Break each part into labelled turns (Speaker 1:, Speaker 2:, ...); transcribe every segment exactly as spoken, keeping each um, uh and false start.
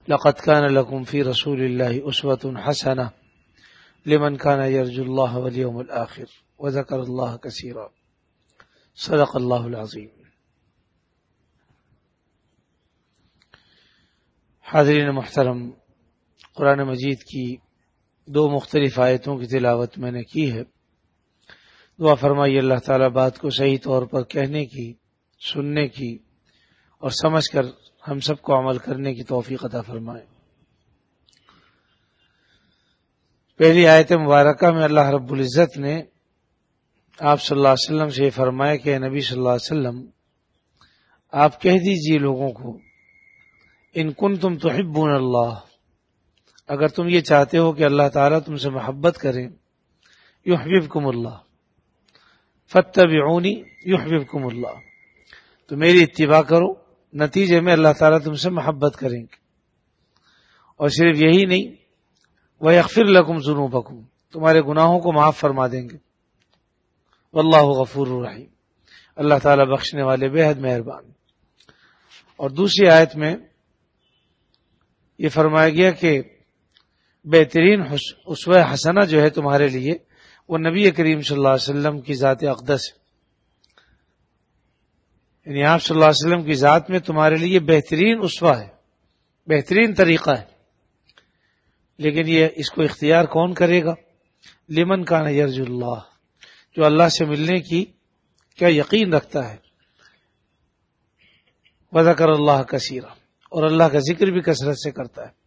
Speaker 1: لقد كان لكم في رسول الله أسوة حسنة لمن كان يرجو الله واليوم الآخر وذكر الله كثيرا صدق الله العظيم۔ حاضرین محترم، قرآن مجید کی دو مختلف آیتوں کی تلاوت میں نے کی ہے۔ دعا فرمائی اللہ تعالیٰ بات کو صحیح طور پر کہنے کی، سننے کی اور سمجھ کر ہم سب کو عمل کرنے کی توفیق عطا فرمائے۔ پہلی آیت مبارکہ میں اللہ رب العزت نے آپ صلی اللہ علیہ وسلم سے فرمایا کہ نبی صلی اللہ علیہ وسلم آپ کہہ دیجئے لوگوں کو، ان کنتم تحبون اللہ، اگر تم یہ چاہتے ہو کہ اللہ تعالیٰ تم سے محبت کرے، یحببکم اللہ، فاتبعونی یحببکم اللہ، تو میری اتباع کرو، نتیجے میں اللہ تعالیٰ تم سے محبت کریں گے۔ اور صرف یہی نہیں، وَيَغْفِرْ لَكُمْ ذُنُوبَكُمْ، تمہارے گناہوں کو معاف فرما دیں گے۔ واللہ غفور الرحیم، اللہ تعالیٰ بخشنے والے بے حد مہربان۔ اور دوسری آیت میں یہ فرمایا گیا کہ بہترین اسوہ حسنہ جو ہے تمہارے لیے وہ نبی کریم صلی اللہ علیہ وسلم کی ذات اقدس ہے، یعنی آپ صلی اللہ علیہ وسلم کی ذات میں تمہارے لیے بہترین اسوہ ہے، بہترین طریقہ ہے۔ لیکن یہ اس کو اختیار کون کرے گا؟ لمن کان یرجو اللہ، جو اللہ سے ملنے کی کیا یقین رکھتا ہے، وذکر اللہ کثیرا، اور اللہ کا ذکر بھی کثرت سے کرتا ہے۔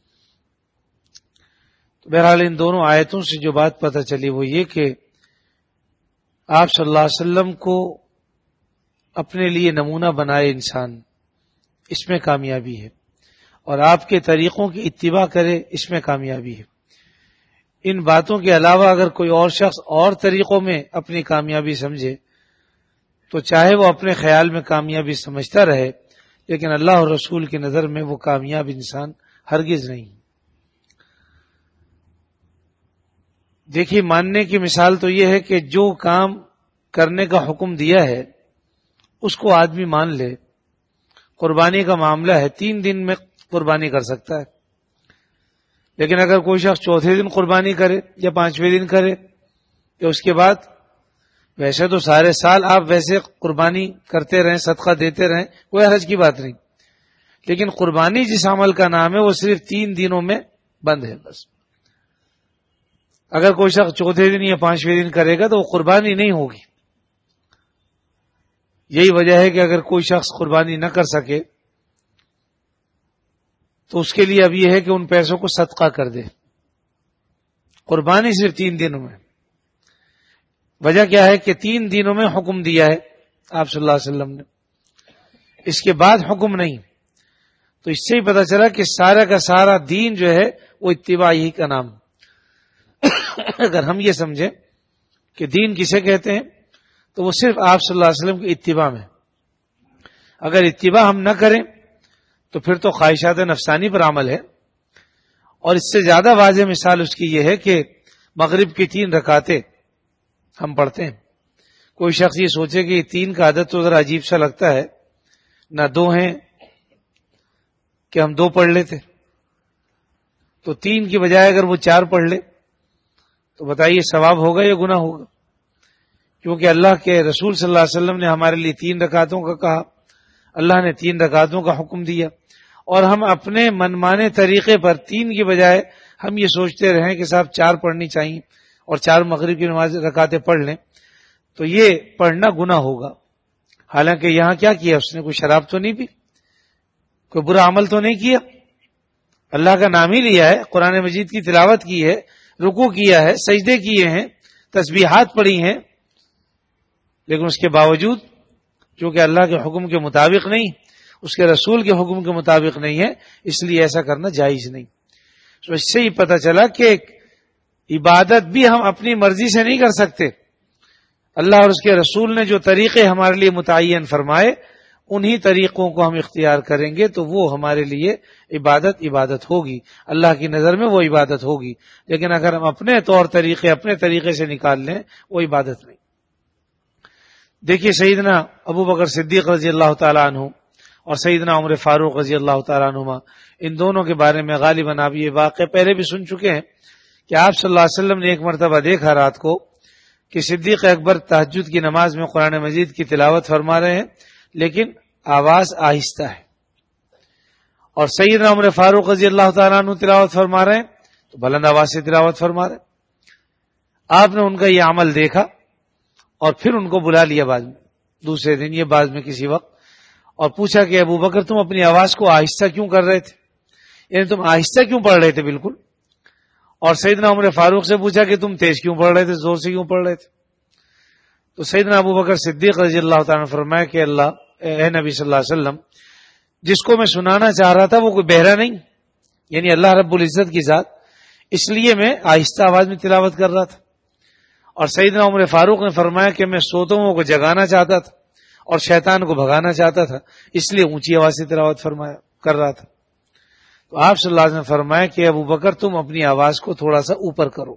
Speaker 1: تو بہرحال ان دونوں آیتوں سے جو بات پتہ چلی وہ یہ کہ آپ صلی اللہ علیہ وسلم کو اپنے لیے نمونہ بنائے انسان، اس میں کامیابی ہے، اور آپ کے طریقوں کی اتباع کرے، اس میں کامیابی ہے۔ ان باتوں کے علاوہ اگر کوئی اور شخص اور طریقوں میں اپنی کامیابی سمجھے تو چاہے وہ اپنے خیال میں کامیابی سمجھتا رہے، لیکن اللہ اور رسول کی نظر میں وہ کامیاب انسان ہرگز نہیں۔ دیکھیے، ماننے کی مثال تو یہ ہے کہ جو کام کرنے کا حکم دیا ہے اس کو آدمی مان لے۔ قربانی کا معاملہ ہے، تین دن میں قربانی کر سکتا ہے، لیکن اگر کوئی شخص چوتھے دن قربانی کرے یا پانچویں دن کرے یا اس کے بعد، ویسے تو سارے سال آپ ویسے قربانی کرتے رہیں، صدقہ دیتے رہیں، کوئی حرج کی بات نہیں، لیکن قربانی جس عمل کا نام ہے وہ صرف تین دنوں میں بند ہے بس۔ اگر کوئی شخص چوتھے دن یا پانچویں دن کرے گا تو وہ قربانی نہیں ہوگی۔ یہی وجہ ہے کہ اگر کوئی شخص قربانی نہ کر سکے تو اس کے لیے اب یہ ہے کہ ان پیسوں کو صدقہ کر دے۔ قربانی صرف تین دنوں میں، وجہ کیا ہے کہ تین دنوں میں حکم دیا ہے آپ صلی اللہ علیہ وسلم نے، اس کے بعد حکم نہیں۔ تو اس سے ہی پتہ چلا کہ سارا کا سارا دین جو ہے وہ اتباع ہی کا نام۔ اگر ہم یہ سمجھیں کہ دین کسے کہتے ہیں تو وہ صرف آپ صلی اللہ علیہ وسلم کی اتباع میں۔ اگر اتباع ہم نہ کریں تو پھر تو خواہشات نفسانی پر عمل ہے۔ اور اس سے زیادہ واضح مثال اس کی یہ ہے کہ مغرب کی تین رکعتیں ہم پڑھتے ہیں، کوئی شخص یہ سوچے کہ یہ تین کا عدد تو ذرا عجیب سا لگتا ہے، نہ دو ہیں کہ ہم دو پڑھ لیتے، تو تین کی بجائے اگر وہ چار پڑھ لے تو بتائیے ثواب ہوگا یا گناہ ہوگا؟ کیونکہ اللہ کے رسول صلی اللہ علیہ وسلم نے ہمارے لیے تین رکعتوں کا کہا، اللہ نے تین رکعتوں کا حکم دیا، اور ہم اپنے منمانے طریقے پر تین کی بجائے ہم یہ سوچتے رہیں کہ صاحب چار پڑھنی چاہیے اور چار مغرب کی نماز رکعتیں پڑھ لیں، تو یہ پڑھنا گناہ ہوگا۔ حالانکہ یہاں کیا کیا اس نے؟ کوئی شراب تو نہیں پی، کوئی برا عمل تو نہیں کیا، اللہ کا نام ہی لیا ہے، قرآن مجید کی تلاوت کی ہے، رکوع کیا ہے، سجدے کیے ہیں، تسبیحات پڑھی ہیں، لیکن اس کے باوجود چونکہ اللہ کے حکم کے مطابق نہیں، اس کے رسول کے حکم کے مطابق نہیں ہے، اس لیے ایسا کرنا جائز نہیں۔ تو اس سے ہی پتہ چلا کہ عبادت بھی ہم اپنی مرضی سے نہیں کر سکتے، اللہ اور اس کے رسول نے جو طریقے ہمارے لیے متعین فرمائے انہی طریقوں کو ہم اختیار کریں گے تو وہ ہمارے لیے عبادت عبادت ہوگی، اللہ کی نظر میں وہ عبادت ہوگی۔ لیکن اگر ہم اپنے طور طریقے اپنے طریقے سے نکال لیں وہ عبادت نہیں۔ دیکھیے سیدنا ابو بکر صدیق رضی اللہ تعالیٰ عنہ اور سیدنا عمر فاروق رضی اللہ تعالیٰ عنہما، ان دونوں کے بارے میں غالباً آپ یہ واقعہ پہلے بھی سن چکے ہیں کہ آپ صلی اللہ علیہ وسلم نے ایک مرتبہ دیکھا رات کو کہ صدیق اکبر تہجد کی نماز میں قرآن مجید کی تلاوت فرما رہے ہیں لیکن آواز آہستہ ہے، اور سیدنا عمر فاروق رضی اللہ تعالیٰ عنہ تلاوت فرما رہے ہیں تو بلند آواز سے تلاوت فرما رہے ہیں۔ آپ نے ان کا یہ عمل دیکھا اور پھر ان کو بلا لیا بعد میں، دوسرے دن یہ بعد میں کسی وقت، اور پوچھا کہ ابو بکر تم اپنی آواز کو آہستہ کیوں کر رہے تھے، یعنی تم آہستہ کیوں پڑھ رہے تھے بالکل، اور سیدنا عمر فاروق سے پوچھا کہ تم تیز کیوں پڑھ رہے تھے، زور سے کیوں پڑھ رہے تھے۔ تو سیدنا ابو بکر صدیق رضی اللہ تعالیٰ نے فرمایا کہ اللہ اے نبی صلی اللہ علیہ وسلم، جس کو میں سنانا چاہ رہا تھا وہ کوئی بہرا نہیں، یعنی اللہ رب العزت کی ذات، اس لیے میں آہستہ آواز میں تلاوت کر رہا تھا۔ اور سیدنا عمر فاروق نے فرمایا کہ میں سوتوں کو جگانا چاہتا تھا اور شیطان کو بھگانا چاہتا تھا، اس لیے اونچی آواز سے تلاوت فرمایا کر رہا تھا۔ تو آپ صلی اللہ علیہ وسلم نے فرمایا کہ ابو بکر تم اپنی آواز کو تھوڑا سا اوپر کرو،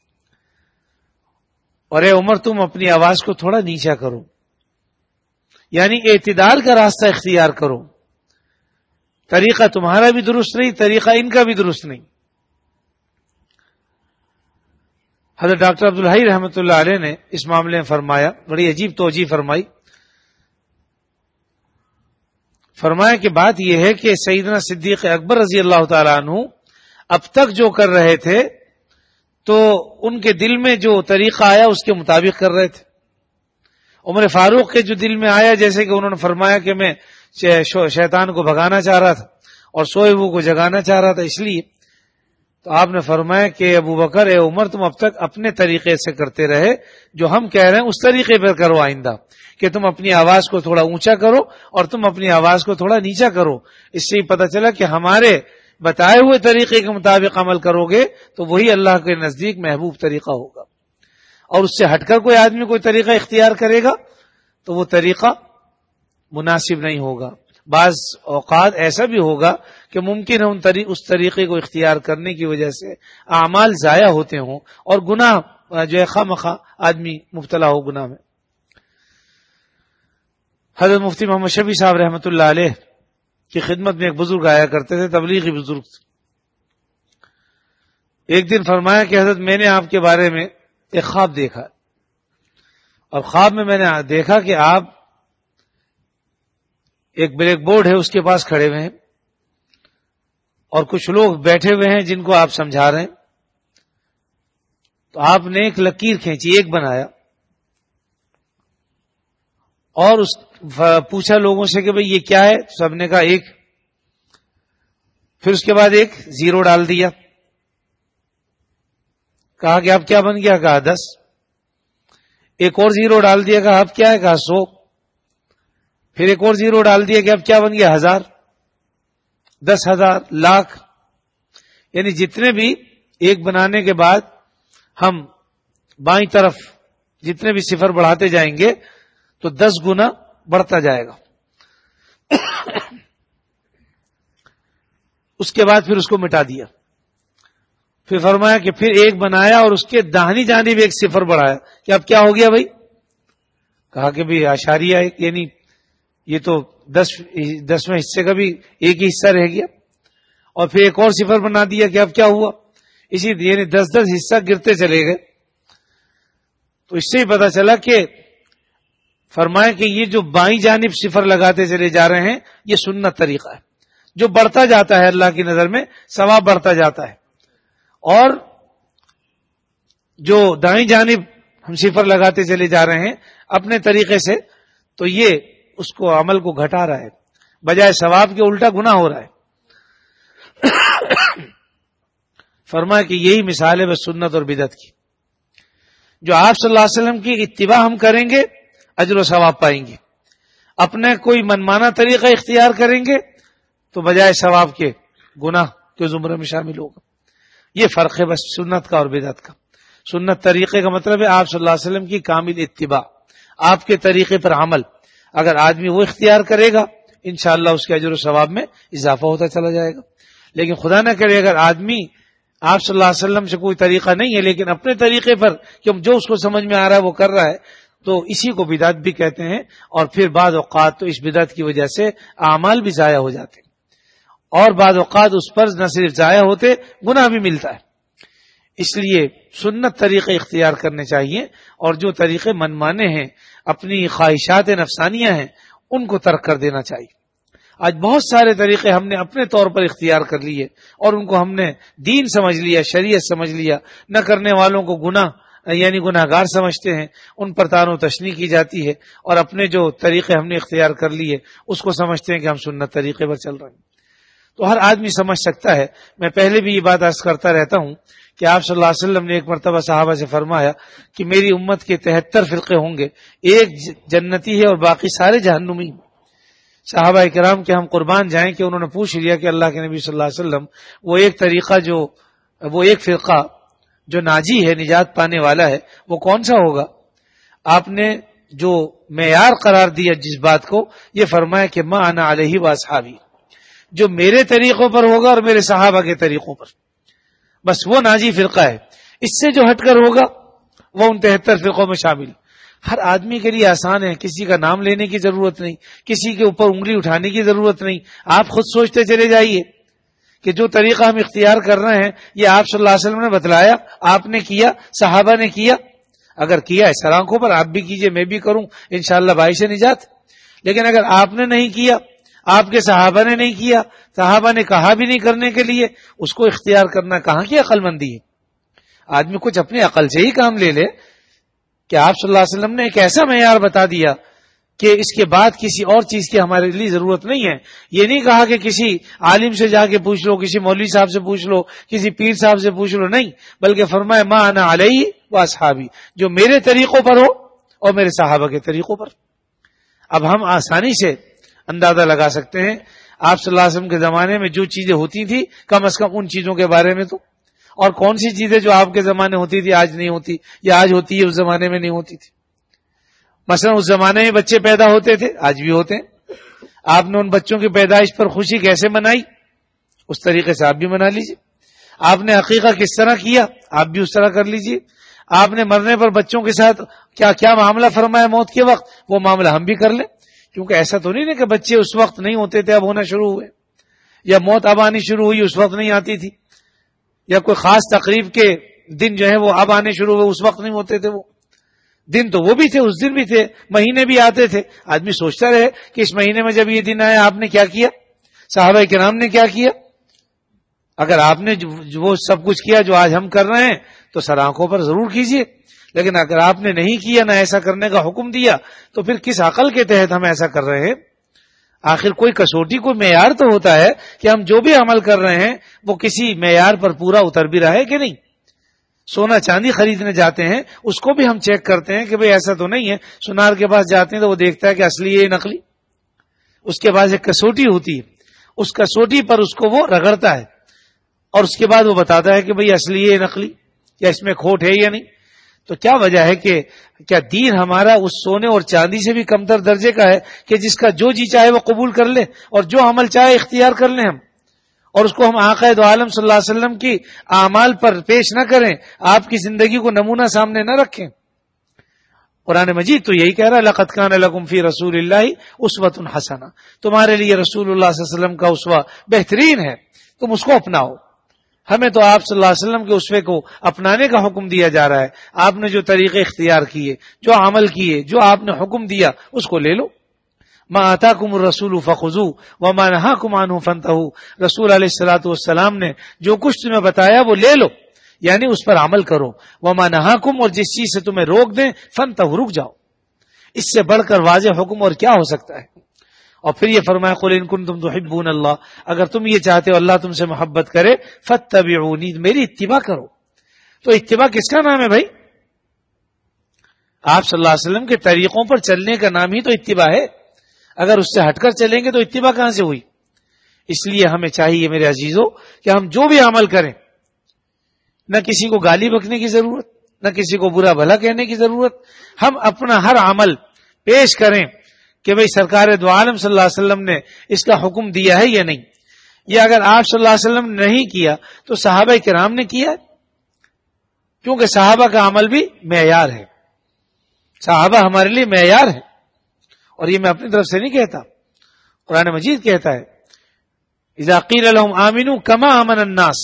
Speaker 1: اور اے عمر تم اپنی آواز کو تھوڑا نیچا کرو، یعنی اعتدال کا راستہ اختیار کرو، طریقہ تمہارا بھی درست نہیں، طریقہ ان کا بھی درست نہیں۔ حضرت ڈاکٹر عبدالحی رحمۃ اللہ علیہ نے اس معاملے میں فرمایا، بڑی عجیب توجیہ فرمائی، فرمایا کہ بات یہ ہے کہ سیدنا صدیق اکبر رضی اللہ تعالیٰ عنہ اب تک جو کر رہے تھے تو ان کے دل میں جو طریقہ آیا اس کے مطابق کر رہے تھے۔ عمر فاروق کے جو دل میں آیا، جیسے کہ انہوں نے فرمایا کہ میں شیطان کو بھگانا چاہ رہا تھا اور سوئے ہوئے کو جگانا چاہ رہا تھا، اس لیے تو آپ نے فرمایا کہ ابو بکر اے عمر تم اب تک اپنے طریقے سے کرتے رہے، جو ہم کہہ رہے ہیں اس طریقے پر کرو آئندہ، کہ تم اپنی آواز کو تھوڑا اونچا کرو اور تم اپنی آواز کو تھوڑا نیچا کرو۔ اس سے ہی پتہ چلا کہ ہمارے بتائے ہوئے طریقے کے مطابق عمل کرو گے تو وہی اللہ کے نزدیک محبوب طریقہ ہوگا، اور اس سے ہٹ کر کوئی آدمی کوئی طریقہ اختیار کرے گا تو وہ طریقہ مناسب نہیں ہوگا۔ بعض اوقات ایسا بھی ہوگا کہ ممکن ہے ان طریق اس طریقے کو اختیار کرنے کی وجہ سے اعمال ضائع ہوتے ہوں اور گناہ جو ہے خواہ مخواہ آدمی مبتلا ہو گناہ میں۔ حضرت مفتی محمد شفیع صاحب رحمۃ اللہ علیہ کی خدمت میں ایک بزرگ آیا کرتے تھے، تبلیغی بزرگ۔ ایک دن فرمایا کہ حضرت میں نے آپ کے بارے میں ایک خواب دیکھا، اور خواب میں میں نے دیکھا کہ آپ ایک بلیک بورڈ ہے اس کے پاس کھڑے ہوئے ہیں اور کچھ لوگ بیٹھے ہوئے ہیں جن کو آپ سمجھا رہے ہیں، تو آپ نے ایک لکیر کھینچی، ایک بنایا، اور اس پوچھا لوگوں سے کہ بھئی یہ کیا ہے، سب نے کہا ایک، پھر اس کے بعد ایک زیرو ڈال دیا، کہا کہ اب کیا بن گیا، کہا دس، ایک اور زیرو ڈال دیا، کہا اب کیا ہے، کہا سو، پھر ایک اور زیرو ڈال دیا کہ اب کیا بن گیا، ہزار، دس ہزار، لاکھ، یعنی جتنے بھی ایک بنانے کے بعد ہم بائیں طرف جتنے بھی صفر بڑھاتے جائیں گے تو دس گنا بڑھتا جائے گا۔ اس کے بعد پھر اس کو مٹا دیا، پھر فرمایا کہ پھر ایک بنایا اور اس کے داہنی جانب ایک صفر بڑھایا کہ اب کیا ہو گیا بھائی، کہا کہ بھائی اشاریہ ایک، یعنی یہ تو دس دسویں حصے کا بھی ایک ہی حصہ رہ گیا، اور پھر ایک اور صفر بنا دیا کہ اب کیا ہوا، اسی یعنی دس دس حصہ گرتے چلے گئے۔ تو اس سے ہی پتا چلا کہ فرمایا کہ یہ جو بائیں جانب صفر لگاتے چلے جا رہے ہیں یہ سنت طریقہ ہے، جو بڑھتا جاتا ہے اللہ کی نظر میں ثواب بڑھتا جاتا ہے، اور جو دائیں جانب ہم صفر لگاتے چلے جا رہے ہیں اپنے طریقے سے تو یہ اس کو عمل کو گھٹا رہا ہے، بجائے ثواب کے الٹا گناہ ہو رہا ہے۔ فرمایا کہ یہی مثال ہے بس سنت اور بدعت کی، جو آپ صلی اللہ علیہ وسلم کی اتباع ہم کریں گے اجر و ثواب پائیں گے، اپنا کوئی منمانا طریقہ اختیار کریں گے تو بجائے ثواب کے گناہ کے زمرے میں شامل ہوگا۔ یہ فرق ہے بس سنت کا اور بدعت کا۔ سنت طریقے کا مطلب ہے آپ صلی اللہ علیہ وسلم کی کامل اتباع، آپ کے طریقے پر عمل، اگر آدمی وہ اختیار کرے گا انشاءاللہ اس کے اجر و ثواب میں اضافہ ہوتا چلا جائے گا۔ لیکن خدا نہ کرے اگر آدمی آپ صلی اللہ علیہ وسلم سے کوئی طریقہ نہیں ہے لیکن اپنے طریقے پر کہ جو اس کو سمجھ میں آ رہا ہے وہ کر رہا ہے تو اسی کو بدعت بھی کہتے ہیں، اور پھر بعض اوقات تو اس بدعت کی وجہ سے اعمال بھی ضائع ہو جاتے ہیں، اور بعض اوقات اس پر نہ صرف ضائع ہوتے گناہ بھی ملتا ہے. اس لیے سنت طریقے اختیار کرنے چاہیے اور جو طریقے منمانے ہیں اپنی خواہشات نفسانیہ ہیں ان کو ترک کر دینا چاہیے. آج بہت سارے طریقے ہم نے اپنے طور پر اختیار کر لیے اور ان کو ہم نے دین سمجھ لیا, شریعت سمجھ لیا. نہ کرنے والوں کو گناہ یعنی گناہ گار سمجھتے ہیں, ان پر تان و تشنیع کی جاتی ہے, اور اپنے جو طریقے ہم نے اختیار کر لیے اس کو سمجھتے ہیں کہ ہم سنت طریقے پر چل رہے ہیں. تو ہر آدمی سمجھ سکتا ہے. میں پہلے بھی یہ بات عرض کرتا رہتا ہوں کہ آپ صلی اللہ علیہ وسلم نے ایک مرتبہ صحابہ سے فرمایا کہ میری امت کے تہتر فرقے ہوں گے, ایک جنتی ہے اور باقی سارے جہنمی. صحابہ کرام کے ہم قربان جائیں کہ انہوں نے پوچھ لیا کہ اللہ کے نبی صلی اللہ علیہ وسلم وہ ایک طریقہ جو وہ ایک فرقہ جو ناجی ہے, نجات پانے والا ہے, وہ کون سا ہوگا؟ آپ نے جو معیار قرار دیا جس بات کو, یہ فرمایا کہ ما انا علیہ و اصحابی, جو میرے طریقوں پر ہوگا اور میرے صحابہ کے طریقوں پر, بس وہ ناجی فرقہ ہے. اس سے جو ہٹ کر ہوگا وہ ان تہتر فرقوں میں شامل. ہر آدمی کے لیے آسان ہے, کسی کا نام لینے کی ضرورت نہیں, کسی کے اوپر انگلی اٹھانے کی ضرورت نہیں. آپ خود سوچتے چلے جائیے کہ جو طریقہ ہم اختیار کر رہے ہیں یہ آپ صلی اللہ علیہ وسلم نے بتلایا, آپ نے کیا, صحابہ نے کیا. اگر کیا ہے سر آنکھوں پر, آپ بھی کیجئے, میں بھی کروں, انشاءاللہ باعث نجات. لیکن اگر آپ نے نہیں کیا, آپ کے صحابہ نے نہیں کیا, صحابہ نے کہا بھی نہیں کرنے کے لیے, اس کو اختیار کرنا کہاں کی عقل مندی ہے؟ آدمی کچھ اپنی عقل سے ہی کام لے لے کہ آپ صلی اللہ علیہ وسلم نے ایک ایسا معیار بتا دیا کہ اس کے بعد کسی اور چیز کی ہمارے لیے ضرورت نہیں ہے. یہ نہیں کہا کہ کسی عالم سے جا کے پوچھ لو, کسی مولوی صاحب سے پوچھ لو, کسی پیر صاحب سے پوچھ لو, نہیں, بلکہ فرمایا ما انا علیہ و اصحابی, جو میرے طریقوں پر ہو اور میرے صحابہ کے طریقوں پر. اب ہم آسانی سے اندازہ لگا سکتے ہیں آپ صلی اللہ علیہ وسلم کے زمانے میں جو چیزیں ہوتی تھی, کم از کم ان چیزوں کے بارے میں تو, اور کون سی چیزیں جو آپ کے زمانے ہوتی تھی آج نہیں ہوتی, یا آج ہوتی ہے اس زمانے میں نہیں ہوتی تھی. مثلا اس زمانے میں بچے پیدا ہوتے تھے, آج بھی ہوتے ہیں. آپ نے ان بچوں کی پیدائش پر خوشی کیسے منائی, اس طریقے سے آپ بھی منا لیجیے. آپ نے عقیقہ کس طرح کیا, آپ بھی اس طرح کر لیجیے. آپ نے مرنے پر بچوں کے ساتھ کیا کیا معاملہ فرمایا موت کے وقت, وہ معاملہ ہم بھی کر لیں. کیونکہ ایسا تو نہیں نا کہ بچے اس وقت نہیں ہوتے تھے اب ہونا شروع ہوئے, یا موت اب آنی شروع ہوئی اس وقت نہیں آتی تھی, یا کوئی خاص تقریب کے دن جو ہے وہ اب آنے شروع ہوئے اس وقت نہیں ہوتے تھے. وہ دن تو وہ بھی تھے, اس دن بھی تھے, مہینے بھی آتے تھے. آدمی سوچتا رہے کہ اس مہینے میں جب یہ دن آیا آپ نے کیا کیا, صحابہ کرام نے کیا کیا. اگر آپ نے وہ سب کچھ کیا جو آج ہم کر رہے ہیں تو سر آنکھوں پر ضرور کیجیے. لیکن اگر آپ نے نہیں کیا, نہ ایسا کرنے کا حکم دیا, تو پھر کس عقل کے تحت ہم ایسا کر رہے ہیں؟ آخر کوئی کسوٹی, کوئی معیار تو ہوتا ہے کہ ہم جو بھی عمل کر رہے ہیں وہ کسی معیار پر پورا اتر بھی رہا ہے کہ نہیں. سونا چاندی خریدنے جاتے ہیں, اس کو بھی ہم چیک کرتے ہیں کہ بھئی ایسا تو نہیں ہے. سنار کے پاس جاتے ہیں تو وہ دیکھتا ہے کہ اصلی ہے نقلی. اس کے پاس ایک کسوٹی ہوتی ہے, اس کسوٹی پر اس کو وہ رگڑتا ہے اور اس کے بعد وہ بتاتا ہے کہ بھئی اصلی ہے نقلی, یا اس میں کھوٹ ہے یا نہیں. تو کیا وجہ ہے کہ کیا دین ہمارا اس سونے اور چاندی سے بھی کمتر درجے کا ہے کہ جس کا جو جی چاہے وہ قبول کر لے اور جو عمل چاہے اختیار کر لیں ہم, اور اس کو ہم آقا دو عالم صلی اللہ علیہ وسلم کی اعمال پر پیش نہ کریں, آپ کی زندگی کو نمونہ سامنے نہ رکھیں. قرآن مجید تو یہی کہہ رہا ہے لقد کان لکم فی رسول اللہ اسوۃ حسنہ, تمہارے لیے رسول اللہ صلی اللہ علیہ وسلم کا اسوہ بہترین ہے, تم اس کو اپناؤ. ہمیں تو آپ صلی اللہ علیہ وسلم کے اسوے کو اپنانے کا حکم دیا جا رہا ہے. آپ نے جو طریقے اختیار کیے, جو عمل کیے, جو آپ نے حکم دیا, اس کو لے لو. ما آتاکم الرسول فخذوہ وما نہاکم عنہ فانتہوا, رسول علیہ الصلوۃ والسلام نے جو کچھ تمہیں بتایا وہ لے لو, یعنی اس پر عمل کرو. وما نہاکم, اور جس چیز سے تمہیں روک دیں, فانتہوا, رک جاؤ. اس سے بڑھ کر واضح حکم اور کیا ہو سکتا ہے؟ اور پھر یہ فرمایا قل ان کنتم تحبون اللہ, اگر تم یہ چاہتے ہو اللہ تم سے محبت کرے, فاتبعونی, میری اتباع کرو. تو اتباع کس کا نام ہے بھائی؟ آپ صلی اللہ علیہ وسلم کے طریقوں پر چلنے کا نام ہی تو اتباع ہے. اگر اس سے ہٹ کر چلیں گے تو اتباع کہاں سے ہوئی؟ اس لیے ہمیں چاہیے میرے عزیزوں کہ ہم جو بھی عمل کریں, نہ کسی کو گالی بکنے کی ضرورت, نہ کسی کو برا بھلا کہنے کی ضرورت. ہم اپنا ہر عمل پیش کریں کہ بھئی سرکار دو عالم صلی اللہ علیہ وسلم نے اس کا حکم دیا ہے یا نہیں. یہ اگر آپ صلی اللہ علیہ وسلم نے نہیں کیا تو صحابہ کرام نے کیا, کیونکہ صحابہ کا عمل بھی معیار ہے. صحابہ ہمارے لیے معیار ہے, اور یہ میں اپنی طرف سے نہیں کہتا, قرآن مجید کہتا ہے اذا قیل لهم آمنوا کما آمن الناس،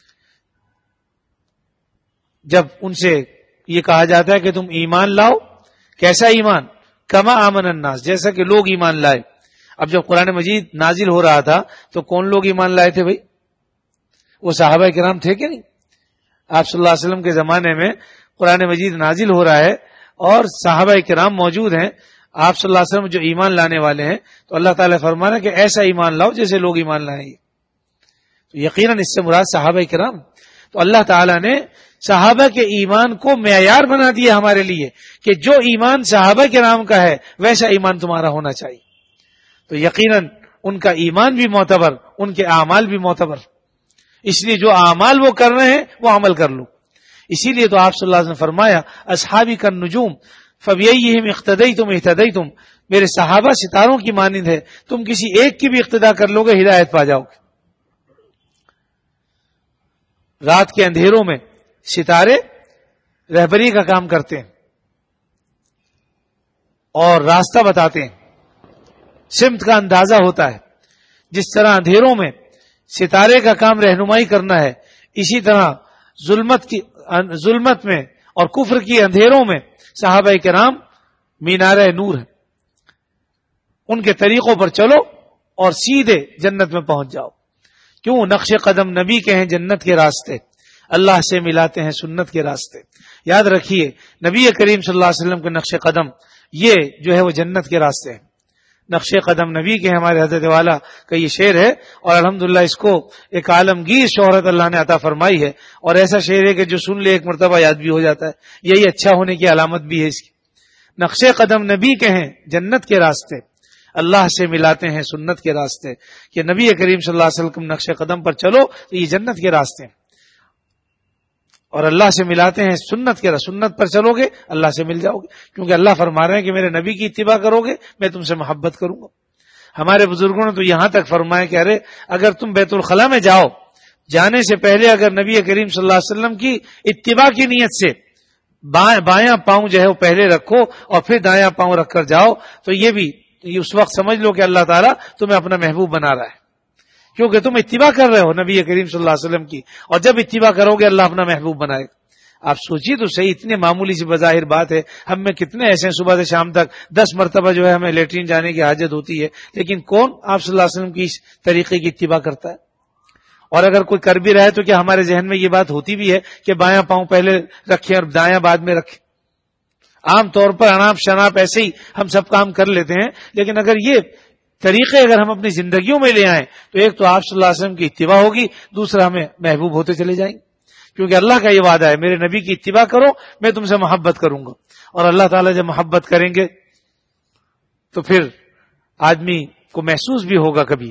Speaker 1: جب ان سے یہ کہا جاتا ہے کہ تم ایمان لاؤ، کیسا ایمان؟ کما آمن الناس، جیسا کہ لوگ ایمان لائے. اب جب قرآن مجید نازل ہو رہا تھا تو کون لوگ ایمان لائے تھے بھائی؟ وہ صحابہ کرام تھے کہ نہیں؟ آپ صلی اللہ علیہ وسلم کے زمانے میں قرآن مجید نازل ہو رہا ہے اور صحابہ کرام موجود ہیں، آپ صلی اللہ علیہ وسلم جو ایمان لانے والے ہیں، تو اللہ تعالیٰ فرما رہا ہے کہ ایسا ایمان لاؤ جیسے لوگ ایمان لائیں گے. تو یقیناً اس سے مراد صحابہ کرام. تو اللہ تعالیٰ نے صحابہ کے ایمان کو معیار بنا دیا ہمارے لیے کہ جو ایمان صحابہ کرام کا ہے ویسا ایمان تمہارا ہونا چاہیے. تو یقیناً ان کا ایمان بھی معتبر، ان کے اعمال بھی معتبر، اس لیے جو اعمال وہ کر رہے ہیں وہ عمل کر لو. اسی لیے تو آپ صلی اللہ علیہ وسلم نے فرمایا اصحابی کالنجوم فبأیہم اقتدیتم اہتدیتم، میرے صحابہ ستاروں کی مانند ہے، تم کسی ایک کی بھی اقتدا کر لو گے ہدایت پا جاؤ گے. رات کے اندھیروں میں ستارے رہبری کا کام کرتے ہیں اور راستہ بتاتے ہیں، سمت کا اندازہ ہوتا ہے. جس طرح اندھیروں میں ستارے کا کام رہنمائی کرنا ہے، اسی طرح ظلمت کی ظلمت میں اور کفر کی اندھیروں میں صحابہ کرام مینار نور ہیں. ان کے طریقوں پر چلو اور سیدھے جنت میں پہنچ جاؤ. کیوں؟ نقش قدم نبی کے ہیں جنت کے راستے، اللہ سے ملاتے ہیں سنت کے راستے. یاد رکھیے نبی کریم صلی اللہ علیہ وسلم کے نقش قدم یہ جو ہے وہ جنت کے راستے ہیں. نقش قدم نبی کے ہمارے حضرت والا کا یہ شعر ہے اور الحمدللہ اس کو ایک عالمگیر شہرت اللہ نے عطا فرمائی ہے، اور ایسا شعر ہے کہ جو سن لے ایک مرتبہ یاد بھی ہو جاتا ہے. یہی اچھا ہونے کی علامت بھی ہے اس کی. نقش قدم نبی کے ہیں جنت کے راستے، اللہ سے ملاتے ہیں سنت کے راستے. کہ نبی کریم صلی اللہ علیہ وسلم نقش قدم پر چلو تو یہ جنت کے راستے ہیں، اور اللہ سے ملاتے ہیں سنت کے راستے. سنت پر چلو گے اللہ سے مل جاؤ گے، کیونکہ اللہ فرما رہے ہیں کہ میرے نبی کی اتباع کرو گے میں تم سے محبت کروں گا. ہمارے بزرگوں نے تو یہاں تک فرمایا کہ ارے اگر تم بیت الخلاء میں جاؤ، جانے سے پہلے اگر نبی کریم صلی اللہ علیہ وسلم کی اتباع کی نیت سے بایاں پاؤں جو ہے وہ پہلے رکھو اور پھر دایاں پاؤں رکھ کر جاؤ، تو یہ بھی اس وقت سمجھ لو کہ اللہ تعالیٰ تمہیں اپنا محبوب بنا رہا ہے، کیونکہ تم اتباع کر رہے ہو نبی کریم صلی اللہ علیہ وسلم کی، اور جب اتباع کرو گے اللہ اپنا محبوب بنائے گا. آپ سوچیے تو صحیح، اتنے معمولی سی بظاہر بات ہے، ہم میں کتنے ایسے ہیں صبح سے شام تک دس مرتبہ جو ہے ہمیں لیٹرین جانے کی حاجت ہوتی ہے، لیکن کون آپ صلی اللہ علیہ وسلم کی اس طریقے کی اتباع کرتا ہے؟ اور اگر کوئی کر بھی رہا ہے تو کیا ہمارے ذہن میں یہ بات ہوتی بھی ہے کہ بایاں پاؤں پہلے رکھے اور دایاں بعد میں رکھے؟ عام طور پر اناپ شناپ ایسے ہی ہم سب کام کر لیتے ہیں، لیکن اگر یہ طریقے اگر ہم اپنی زندگیوں میں لے آئیں تو ایک تو آپ صلی اللہ علیہ وسلم کی اتباع ہوگی، دوسرا ہمیں محبوب ہوتے چلے جائیں گے. کیونکہ اللہ کا یہ وعدہ ہے میرے نبی کی اتباع کرو میں تم سے محبت کروں گا. اور اللہ تعالیٰ جب محبت کریں گے تو پھر آدمی کو محسوس بھی ہوگا. کبھی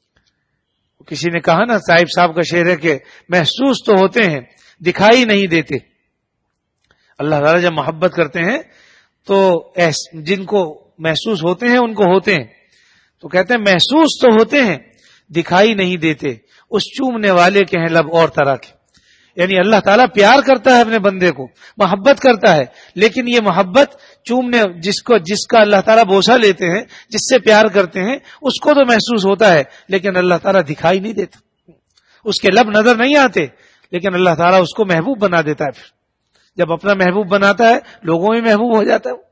Speaker 1: کسی نے کہا نا، صاحب صاحب کا شعر ہے کہ محسوس تو ہوتے ہیں دکھائی نہیں دیتے. اللہ تعالیٰ جب محبت کرتے ہیں تو جن کو محسوس ہوتے ہیں ان کو ہوتے ہیں، تو کہتے ہیں محسوس تو ہوتے ہیں دکھائی نہیں دیتے، اس چومنے والے کے ہیں لب اور طرح کے. یعنی اللہ تعالیٰ پیار کرتا ہے اپنے بندے کو، محبت کرتا ہے، لیکن یہ محبت چومنے جس کو جس کا اللہ تعالیٰ بوسہ لیتے ہیں، جس سے پیار کرتے ہیں، اس کو تو محسوس ہوتا ہے، لیکن اللہ تعالیٰ دکھائی نہیں دیتا. اس کے لب نظر نہیں آتے، لیکن اللہ تعالیٰ اس کو محبوب بنا دیتا ہے. پھر جب اپنا محبوب بناتا ہے لوگوں میں محبوب ہو جاتا ہے.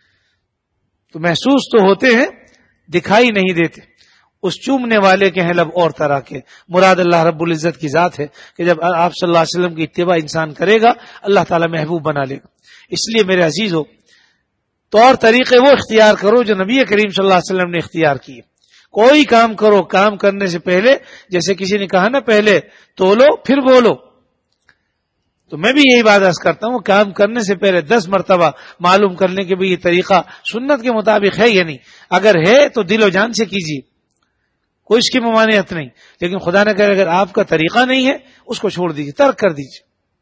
Speaker 1: تو محسوس تو ہوتے ہیں دکھائی نہیں دیتے، اس چومنے والے کے ہیں لب اور طرح کے. مراد اللہ رب العزت کی ذات ہے کہ جب آپ صلی اللہ علیہ وسلم کی اتباع انسان کرے گا اللہ تعالیٰ محبوب بنا لے گا. اس لیے میرے عزیزو، طور طریقے وہ اختیار کرو جو نبی کریم صلی اللہ علیہ وسلم نے اختیار کیے. کوئی کام کرو، کام کرنے سے پہلے جیسے کسی نے کہا نا پہلے تولو پھر بولو، تو میں بھی یہی بات عرض کرتا ہوں، کام کرنے سے پہلے دس مرتبہ معلوم کر لیں کہ بھئی یہ طریقہ سنت کے مطابق ہے یا نہیں. اگر ہے تو دل و جان سے کیجیے، کوئی اس کی ممانعت نہیں، لیکن خدا نہ کرے اگر آپ کا طریقہ نہیں ہے اس کو چھوڑ دیجیے، ترک کر دیجیے.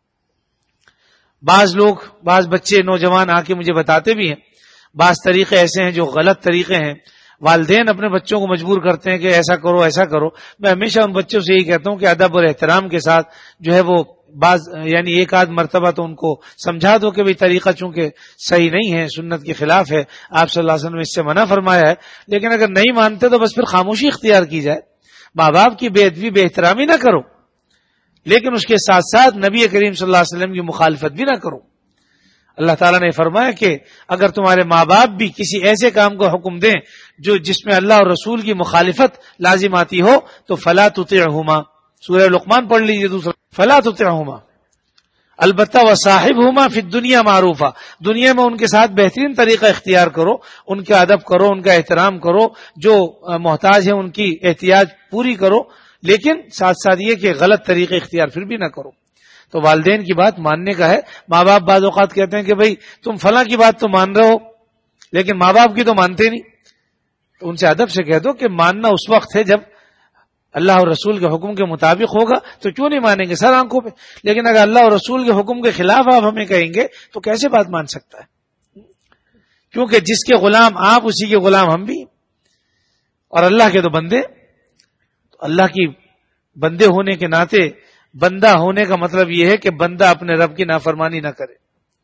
Speaker 1: بعض لوگ بعض بچے نوجوان آ کے مجھے بتاتے بھی ہیں بعض طریقے ایسے ہیں جو غلط طریقے ہیں. والدین اپنے بچوں کو مجبور کرتے ہیں کہ ایسا کرو ایسا کرو. میں ہمیشہ ان بچوں سے یہی کہتا ہوں کہ ادب اور احترام کے ساتھ جو ہے وہ بعض یعنی ایک آدھ مرتبہ تو ان کو سمجھا دو کہ بھئی طریقہ چونکہ صحیح نہیں ہے، سنت کے خلاف ہے، آپ صلی اللہ علیہ وسلم نے اس سے منع فرمایا ہے. لیکن اگر نہیں مانتے تو بس پھر خاموشی اختیار کی جائے. ماں باپ کی بے ادبی بے احترامی نہ کرو، لیکن اس کے ساتھ ساتھ نبی کریم صلی اللہ علیہ وسلم کی مخالفت بھی نہ کرو۔ اللہ تعالیٰ نے فرمایا کہ اگر تمہارے ماں باپ بھی کسی ایسے کام کو حکم دیں جو جس میں اللہ اور رسول کی مخالفت لازم آتی ہو تو فلا تطعہما، سورہ لقمان پڑھ لیجیے دوسرا، فلا تطعہما البتہ وصاحبہما فی الدنیا معروفا، دنیا میں ان کے ساتھ بہترین طریقہ اختیار کرو، ان کا ادب کرو، ان کا احترام کرو، جو محتاج ہیں ان کی احتیاج پوری کرو، لیکن ساتھ ساتھ یہ کہ غلط طریقے اختیار پھر بھی نہ کرو۔ تو والدین کی بات ماننے کا ہے۔ ماں باپ بعض اوقات کہتے ہیں کہ بھئی تم فلاں کی بات تو مان رہے ہو لیکن ماں باپ کی تو مانتے نہیں، تو ان سے ادب سے کہہ دو کہ ماننا اس وقت ہے جب اللہ اور رسول کے حکم کے مطابق ہوگا تو کیوں نہیں مانیں گے سر آنکھوں پہ، لیکن اگر اللہ اور رسول کے حکم کے خلاف آپ ہمیں کہیں گے تو کیسے بات مان سکتا ہے؟ کیونکہ جس کے غلام آپ اسی کے غلام ہم بھی، اور اللہ کے تو بندے، تو اللہ کی بندے ہونے کے ناطے بندہ ہونے کا مطلب یہ ہے کہ بندہ اپنے رب کی نافرمانی نہ کرے۔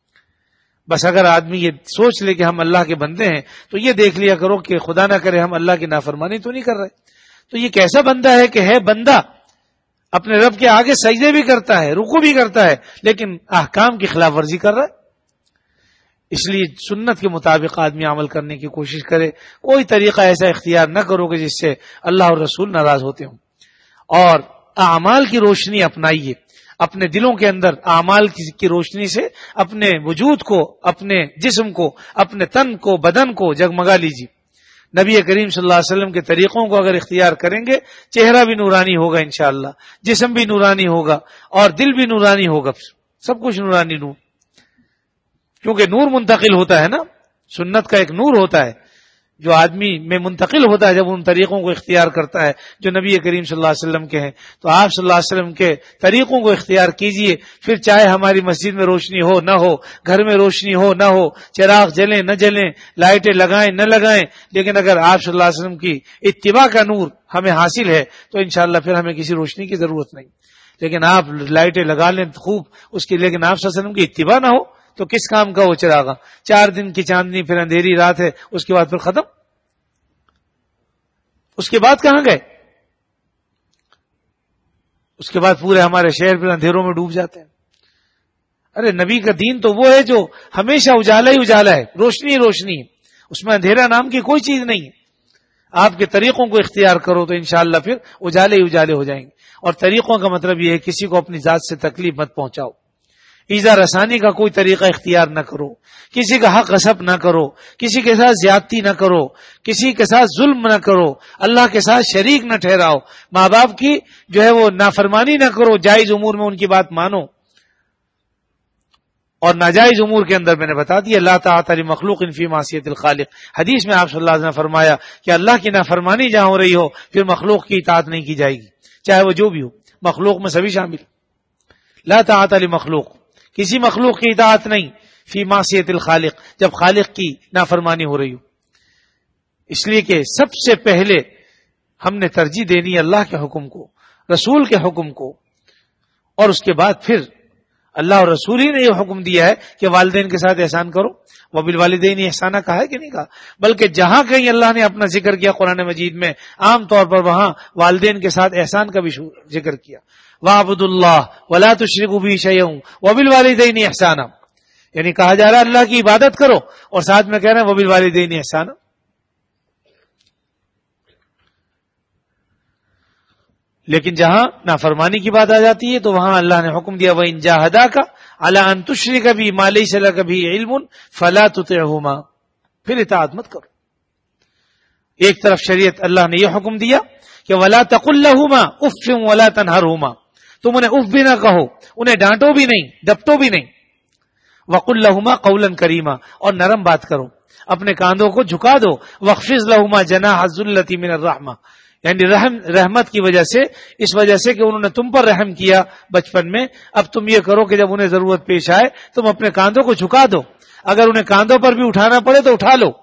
Speaker 1: بس اگر آدمی یہ سوچ لے کہ ہم اللہ کے بندے ہیں تو یہ دیکھ لیا کرو کہ خدا نہ کرے ہم اللہ کی نافرمانی تو نہیں کر رہے۔ تو یہ کیسا بندہ ہے کہ ہے بندہ اپنے رب کے آگے سجدے بھی کرتا ہے، رکوع بھی کرتا ہے، لیکن احکام کی خلاف ورزی کر رہا ہے۔ اس لیے سنت کے مطابق آدمی عمل کرنے کی کوشش کرے، کوئی طریقہ ایسا اختیار نہ کرو کہ جس سے اللہ اور رسول ناراض ہوتے ہوں، اور اعمال کی روشنی اپنائیے، اپنے دلوں کے اندر اعمال کی روشنی سے اپنے وجود کو، اپنے جسم کو، اپنے تن کو، بدن کو جگمگا لیجیے۔ نبی کریم صلی اللہ علیہ وسلم کے طریقوں کو اگر اختیار کریں گے چہرہ بھی نورانی ہوگا انشاءاللہ، جسم بھی نورانی ہوگا اور دل بھی نورانی ہوگا، سب کچھ نورانی نور، کیونکہ نور منتقل ہوتا ہے نا، سنت کا ایک نور ہوتا ہے جو آدمی میں منتقل ہوتا ہے جب ان طریقوں کو اختیار کرتا ہے جو نبی کریم صلی اللہ علیہ وسلم کے ہیں۔ تو آپ صلی اللہ علیہ وسلم کے طریقوں کو اختیار کیجئے، پھر چاہے ہماری مسجد میں روشنی ہو نہ ہو، گھر میں روشنی ہو نہ ہو، چراغ جلیں نہ جلیں، لائٹیں لگائیں نہ لگائیں، لیکن اگر آپ صلی اللہ علیہ وسلم کی اتباع کا نور ہمیں حاصل ہے تو انشاءاللہ پھر ہمیں کسی روشنی کی ضرورت نہیں۔ لیکن آپ لائٹیں لگا لیں خوب اس کی، لیکن آپ صلی اللہ علیہ وسلم کی اتباع نہ ہو تو کس کام کا وہ چراغا؟ چار دن کی چاندنی پھر اندھیری رات ہے، اس کے بعد پھر ختم، اس کے بعد کہاں گئے؟ اس کے بعد پورے ہمارے شہر پھر اندھیروں میں ڈوب جاتے ہیں۔ ارے نبی کا دین تو وہ ہے جو ہمیشہ اجالا ہی اجالا ہے، روشنی روشنی ہے، اس میں اندھیرا نام کی کوئی چیز نہیں ہے۔ آپ کے طریقوں کو اختیار کرو تو انشاءاللہ پھر اجالے ہی اجالے ہو جائیں گے۔ اور طریقوں کا مطلب یہ ہے کسی کو اپنی ذات سے تکلیف مت پہنچاؤ، ایذا رسانی کا کوئی طریقہ اختیار نہ کرو، کسی کا حق غصب نہ کرو، کسی کے ساتھ زیادتی نہ کرو، کسی کے ساتھ ظلم نہ کرو، اللہ کے ساتھ شریک نہ ٹھہراؤ، ماں باپ کی جو ہے وہ نافرمانی نہ کرو، جائز امور میں ان کی بات مانو، اور ناجائز امور کے اندر میں نے بتا دیا لا طاعت لمخلوق فی معصیت الخالق۔ حدیث میں آپ صلی اللہ علیہ وسلم نے فرمایا کہ اللہ کی نافرمانی جہاں ہو رہی ہو پھر مخلوق کی اطاعت نہیں کی جائے گی، چاہے وہ جو بھی ہو، مخلوق میں سبھی شامل۔ لا طاعت لمخلوق، کسی مخلوق کی اطاعت نہیں، فی معصیت الخالق، جب خالق کی نافرمانی ہو رہی ہو۔ اس لیے کہ سب سے پہلے ہم نے ترجیح دینی اللہ کے حکم کو، رسول کے حکم کو، اور اس کے بعد پھر اللہ اور رسول ہی نے یہ حکم دیا ہے کہ والدین کے ساتھ احسان کرو، وبالوالدین احسانہ کہا ہے کہ نہیں کہا؟ بلکہ جہاں کہیں اللہ نے اپنا ذکر کیا قرآن مجید میں عام طور پر وہاں والدین کے ساتھ احسان کا بھی ذکر کیا، وَاعْبُدُوا اللَّهَ وَلَا تُشْرِكُوا بِهِ شَيْئًا وَبِالْوَالِدَيْنِ إِحْسَانًا، یعنی کہا جا رہا ہے اللہ کی عبادت کرو اور ساتھ میں کہہ رہے ہیں وَبِالْوَالِدَيْنِ إِحْسَانًا۔ لیکن جہاں نافرمانی کی بات آ جاتی ہے تو وہاں اللہ نے حکم دیا وَإِن جَاهَدَاكَ عَلَىٰ أَن تُشْرِكَ بِي مَا لَيْسَ لَكَ بِهِ عِلْمٌ فَلَا تُطِعْهُمَا، پھر اطاعت مت کرو۔ ایک طرف شریعت اللہ نے یہ حکم دیا کہ وَلَا تَقُل لَّهُمَا أُفٍّ وَلَا تَنْهَرْهُمَا، تم انہیں اف بھی نہ کہو، انہیں ڈانٹو بھی نہیں، ڈپٹو بھی نہیں۔ وَقُل لَّهُمَا قَوْلًا كَرِيمًا، اور نرم بات کرو، اپنے کاندھوں کو جھکا دو۔ وَاخْفِضْ لَهُمَا جَنَاحَ الذُّلَّةِ مِنَ الرَّحْمَةِ، یعنی رحم رحمت کی وجہ سے، اس وجہ سے کہ انہوں نے تم پر رحم کیا بچپن میں، اب تم یہ کرو کہ جب انہیں ضرورت پیش آئے تم اپنے کاندھوں کو جھکا دو، اگر انہیں کاندھوں پر بھی اٹھانا پڑے تو اٹھا لو،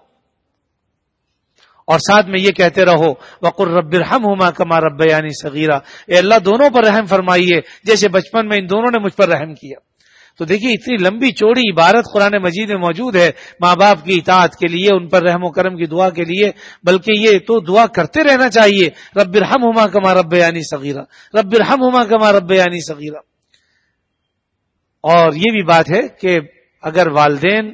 Speaker 1: اور ساتھ میں یہ کہتے رہو وَقُلْ رَبِّ ارْحَمْهُمَا كَمَا رَبَّيَانِي صَغِيرًا، اے اللہ دونوں پر رحم فرمائیے جیسے بچپن میں ان دونوں نے مجھ پر رحم کیا۔ تو دیکھیے اتنی لمبی چوڑی عبارت قرآن مجید میں موجود ہے ماں باپ کی اطاعت کے لیے، ان پر رحم و کرم کی دعا کے لیے، بلکہ یہ تو دعا کرتے رہنا چاہیے، رب ارحمہما کما ربیانی صغیرا، رب ارحمہما کما ربیانی صغیرا۔ اور یہ بھی بات ہے کہ اگر والدین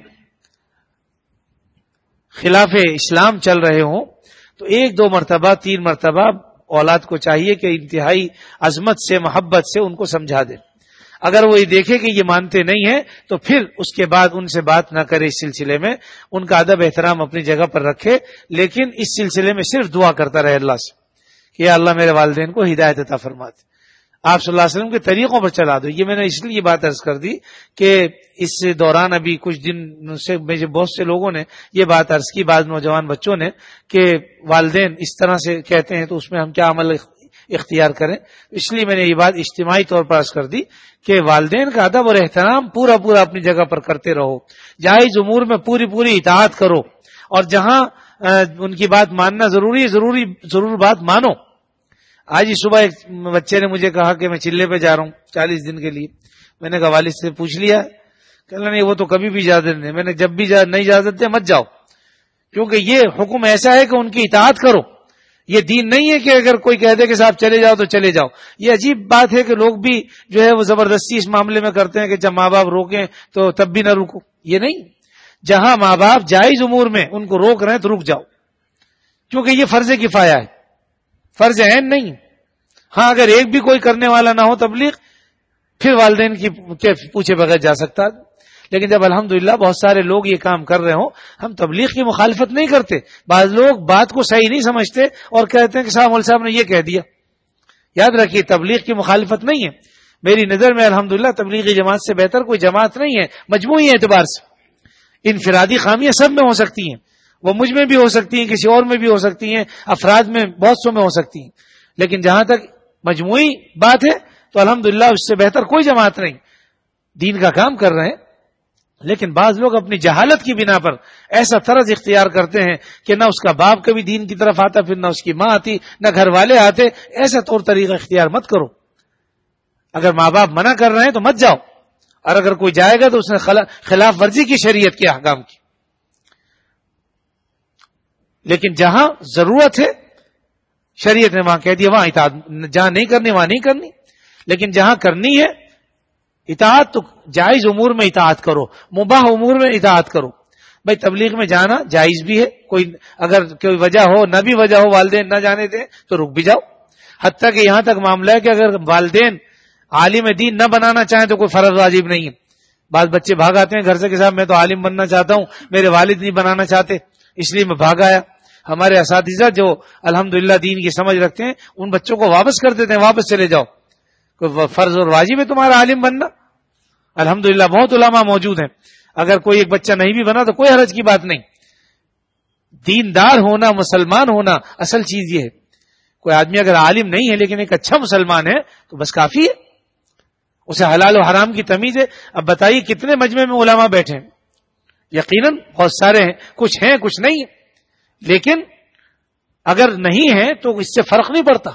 Speaker 1: خلاف اسلام چل رہے ہوں تو ایک دو مرتبہ تین مرتبہ اولاد کو چاہیے کہ انتہائی عظمت سے محبت سے ان کو سمجھا دے۔ اگر وہ یہ دیکھے کہ یہ مانتے نہیں ہیں تو پھر اس کے بعد ان سے بات نہ کرے اس سلسلے میں، ان کا ادب احترام اپنی جگہ پر رکھے، لیکن اس سلسلے میں صرف دعا کرتا رہے اللہ سے کہ یا اللہ میرے والدین کو ہدایت عطا فرما دے، آپ صلی اللہ علیہ وسلم کے طریقوں پر چلا دو۔ یہ میں نے اس لیے یہ بات عرض کر دی کہ اس دوران ابھی کچھ دن سے مجھے بہت سے لوگوں نے یہ بات عرض کی، بعض نوجوان بچوں نے، کہ والدین اس طرح سے کہتے ہیں تو اس میں ہم کیا عمل اختیار کریں۔ اس لیے میں نے یہ بات اجتماعی طور پر عرض کر دی کہ والدین کا ادب اور احترام پورا پورا اپنی جگہ پر کرتے رہو، جائز امور میں پوری پوری اطاعت کرو، اور جہاں ان کی بات ماننا ضروری ہے ضروری ضرور بات مانو۔ آج ہی صبح ایک بچے نے مجھے کہا کہ میں چلے پہ جا رہا ہوں چالیس دن کے لیے۔ میں نے کہا والد سے پوچھ لیا؟ کہنا نہیں وہ تو کبھی بھی اجازت نہیں۔ میں نے جب بھی نہیں اجازت دے مت جاؤ، کیونکہ یہ حکم ایسا ہے کہ ان کی اطاعت کرو، یہ دین نہیں ہے کہ اگر کوئی کہہ دے کہ صاحب چلے جاؤ تو چلے جاؤ۔ یہ عجیب بات ہے کہ لوگ بھی جو ہے وہ زبردستی اس معاملے میں کرتے ہیں کہ جب ماں باپ روکیں تو تب بھی نہ رکو۔ یہ نہیں، جہاں ماں باپ جائز امور میں ان کو روک رہے ہیں تو رک جاؤ، کیونکہ یہ فرض کفایہ ہے، فرض عین نہیں۔ ہاں اگر ایک بھی کوئی کرنے والا نہ ہو تبلیغ، پھر والدین کی پوچھے بغیر جا سکتا، لیکن جب الحمدللہ بہت سارے لوگ یہ کام کر رہے ہوں، ہم تبلیغ کی مخالفت نہیں کرتے۔ بعض لوگ بات کو صحیح نہیں سمجھتے اور کہتے ہیں کہ صاحب مولوی صاحب نے یہ کہہ دیا۔ یاد رکھیے تبلیغ کی مخالفت نہیں ہے، میری نظر میں الحمدللہ تبلیغی جماعت سے بہتر کوئی جماعت نہیں ہے مجموعی اعتبار سے۔ انفرادی خامیاں سب میں ہو سکتی ہیں، وہ مجھ میں بھی ہو سکتی ہیں، کسی اور میں بھی ہو سکتی ہیں، افراد میں بہت سو میں ہو سکتی ہیں، لیکن جہاں تک مجموعی بات ہے تو الحمدللہ اس سے بہتر کوئی جماعت نہیں۔ دین کا کام کر رہے ہیں، لیکن بعض لوگ اپنی جہالت کی بنا پر ایسا طرز اختیار کرتے ہیں کہ نہ اس کا باپ کبھی دین کی طرف آتا، پھر نہ اس کی ماں آتی، نہ گھر والے آتے۔ ایسا طور طریقہ اختیار مت کرو۔ اگر ماں باپ منع کر رہے ہیں تو مت جاؤ، اور اگر کوئی جائے گا تو اس نے خلاف ورزی کی شریعت کے احکام کی۔ لیکن جہاں ضرورت ہے شریعت نے وہاں کہہ دیا وہاں اطاعت، جہاں نہیں کرنی وہاں نہیں کرنی، لیکن جہاں کرنی ہے اطاعت تو جائز امور میں اطاعت کرو، مباح امور میں اطاعت کرو۔ بھائی تبلیغ میں جانا جائز بھی ہے، کوئی اگر کوئی وجہ ہو نہ بھی وجہ ہو والدین نہ جانے دیں تو رک بھی جاؤ، حتیٰ کہ یہاں تک معاملہ ہے کہ اگر والدین عالم دین نہ بنانا چاہیں تو کوئی فرض واجب نہیں ہے۔ بعض بچے بھاگ آتے ہیں گھر سے کہ صاحب میں تو عالم بننا چاہتا ہوں، میرے والد نہیں بنانا چاہتے اس لیے میں بھاگ آیا۔ ہمارے اساتذہ جو الحمدللہ دین کی سمجھ رکھتے ہیں ان بچوں کو واپس کر دیتے ہیں، واپس چلے جاؤ، کوئی فرض اور واجب ہے تمہارا عالم بننا؟ الحمدللہ بہت علماء موجود ہیں، اگر کوئی ایک بچہ نہیں بھی بنا تو کوئی حرج کی بات نہیں۔ دیندار ہونا، مسلمان ہونا اصل چیز یہ ہے۔ کوئی آدمی اگر عالم نہیں ہے لیکن ایک اچھا مسلمان ہے تو بس کافی ہے، اسے حلال و حرام کی تمیز ہے۔ اب بتائیے کتنے مجمع میں علماء بیٹھے ہیں؟ یقیناً بہت سارے ہیں، کچھ ہیں کچھ نہیں ہیں، لیکن اگر نہیں ہے تو اس سے فرق نہیں پڑتا۔